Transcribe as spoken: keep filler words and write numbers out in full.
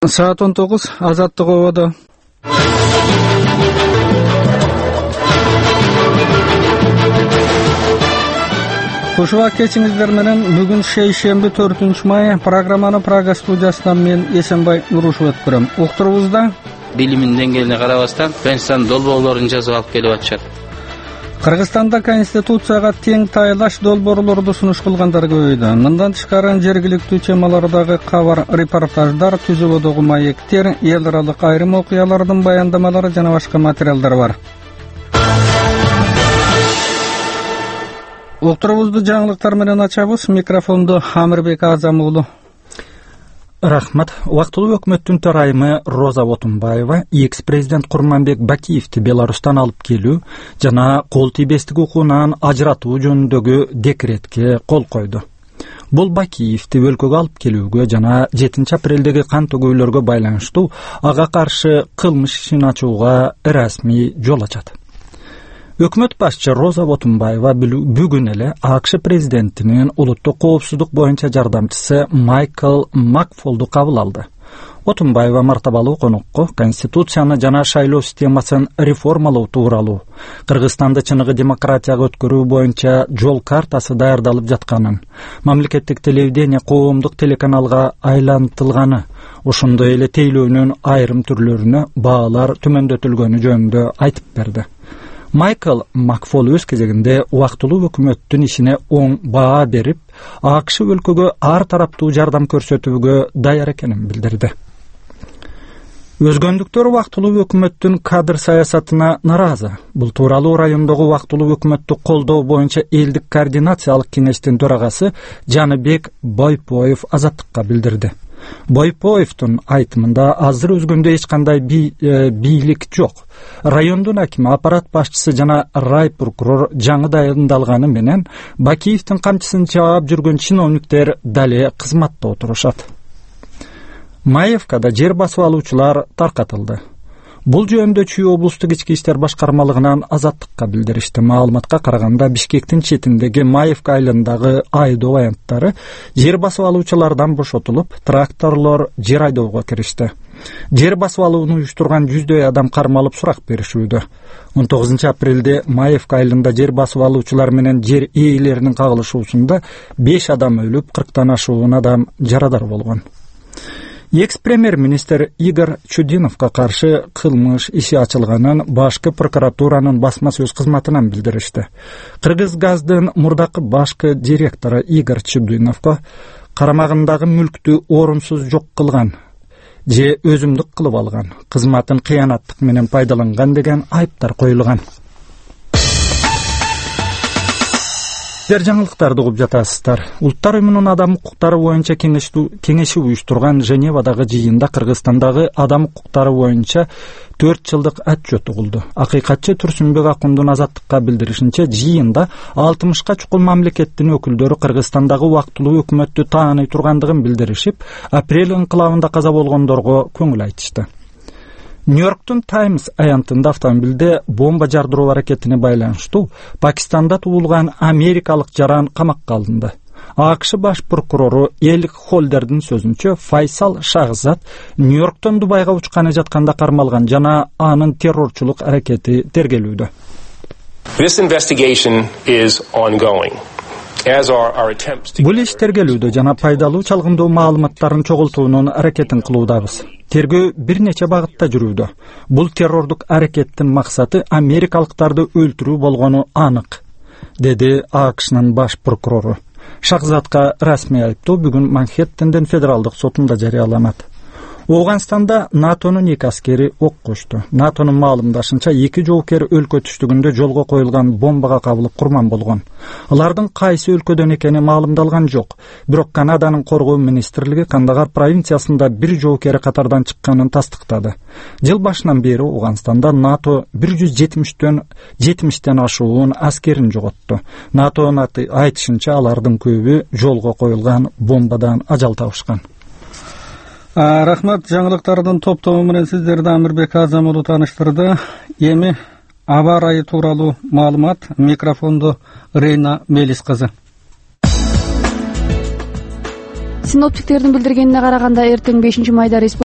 Saat on dokuz Azatlık Ova'da. Kuşuva keçingizler menen bugün şeýşembe dördünçü may programmany Praga studiyasından men Esenbay Nuruşew etdirem. Okturubuzda biliminden gelene karabastan Pensiyondan dolborlaryny jazyp alyp kelip atýar. Kırgızstanda konstitutsiyaga teň taýlaş dolborlordu sunuş kılgandar köýdi. Mындан tышкары жерgilikli temalardagı kabar reportajlar, tüzübodogı maýekler, el aralyk aýrym okuýalardyň bayandamalary jana başga materiallar bar. Okturubuzdy жаңылыктар менен açabız. Mikrofonda Hamirbek Azamoglu. Rahmat. Wagtly hökümettин töräýimi Roza Otunbayewa eks-prezident Kurmanbek Bakiyevdi Belarusdan alyp kelүү jana kol tibestik hukukundan ajratуу jönündögi dekretke kol koydu. Bul Bakiyevdi өлkөгө alyp kelүүgө jana жетинчи апрелдеги кан төгөөлөргө байланыштуу ага каршы кылмыш ишин ачууга расмий жол ачат. Hökümet başçı Roza Otunbayewa bugün ele AQSh prezidentinin uluttuk koopsuzluk boyunça jardamçısı Michael McFaul'du kabul aldı. Otunbayewa martabaly konukko konstitutsiyany jana şaýloo sistemasyny reformaloo tuuraluu, Kırgızstanda çыныгы demokratiýaga ötkürүү boyunça jol kartasy daýardalyp jatkanyn, mamleketlik televideniýe koomduk telekanalga aýlantylgany, ошондой эле teýlöwnün aýrym türlerine bağlar tümendötülgeni jönünde aýtyp berdi. Michael McFaul öz кезегинде wagtly hökümettin işine oň baa berip, AQSh өлkөгө ar tarapdуу jardam körsetүүgө daýar ekenini bildirdi. Özgöndükler wagtly hökümettin kadr saýasatyna narazy. Bul tuuraly raýondogy wagtly hökümetdi koldoo boýunça eldik koordinasiýalyk keňeşdin töregasy Janybek Boypoyew Azatlyka bildirdi. Boypoyevdin aýtymynda azыр özgünde hiç kanday bi, e, bilik jok. Rayondun hakimi, aparat başçısı jana ray prokuror жаңы daýandalgany menen Bakiyevdin kamçysyny çabap жүргөн чиновниктер dale kızmatda oturuşat. Mayevkada jer basyp alуучулар tarkatyldy. Bul jönde Çүй oblustuk içki işler başkarmalygyndan Azatlyka bildirişdi. Malumatga karaganda Bişkektin çetindegi Mayevka aýlyndagy aýdoo aýantlary jer basyp alуучуларdan boşotulup, traktorlar jer aýdooga kirişdi. Jer basyp alууну uýuşturgan yüzдөй adam karmalyp surak berişүүдü. on toguzinçi aprelde Mayevka aýlynda jer basyp alуучулар menen jer eýleriniň kagılışuusunda beş adam ölüp, kırktan aşuun adam jaradar bolgon. Eks-premier minister Igor Chudinovga karşı kılmış işi açılganın başkı prokuraturanın basma söz kızmatynan bildirişdi. Kırgız gazdın murdakı başkı direktoru Igor Chudinovga karamagındağı mülktü orumsuz jok kılgan, je özümdük kılıp algan, kızmatın kıyanatlık menen paydalangan degen ayıptar koyulgan. Sizler жаңылыктарды угуп жатасыздар. Улуттар уюмунун адам укуктары боюнча кеңеши уюштурган Женевадагы жыйында Кыргызстандагы адам укуктары боюнча төрт жылдык отчет угулду. Акыйкатчы Турсунбек Акундун Азаттыкка билдиришинче, жыйында алтымышка чукул мамлекеттин өкүлдөрү Кыргызстандагы убактылуу өкмөттү тааный тургандыгын билдиришип, апрель ыңкылабында каза болгондорго көңүл айтышты. Нью-Йорктун Times аянтында автомобилде бомба жардыруу аракетине байланыштуу Пакистанда туулган америкалык жаран камакка алынды. AQSh баш прокурору Элик Холдердин сөзүнчө, Файсал Шахзат Нью-Йорктон Дубайга учканы жатканда кармалган жана анын террорчулук аракети тергелүүдө. This investigation is ongoing. Бул иш тергелүүдө жана пайдалуу чалгындуу маалыматтарын чогултуунун аракетин кылуудабыз. Тергөө бир нече багытта жүрүүдө. Бул террордук аракеттин максаты америкалыктарды өлтүрүү болгону анык, деди AQShnын баш прокурору. Шахзатка расмий айыптоо бүгүн Манхэттенден федералдык сотунда жарыяланат. Оғанстанда НАТОнун эки аскери ок кошту. НАТОнун маалымдашынча эки жоокер өлкө түштүгүндө жолго коюлган бомбага кабылып курман болгон. Алардын кайсы өлкөдөн экени маалымдалган жок. Бирок Канаданын коргоо министрлиги Кандагар провинциясында бир жоокери катардан чыкканын тастыктады. Жыл башынан бери Оғанстанда НАТО бир жүз жетимиштен жетимиштен ашуун аскерин жоготту. НАТОнун айтышынча алардын көбү жолго коюлган бомбадан ажал табышкан. Рахмат, жаңылыктардын топтому менен сиздерди Амирбек Азамогlu тааныштырды. Эми аба ырайы тууралуу маалымат, микрофонду Рейна Мелис кызы. Синоптиктердин билдиргенине караганда эртең бешинчи майда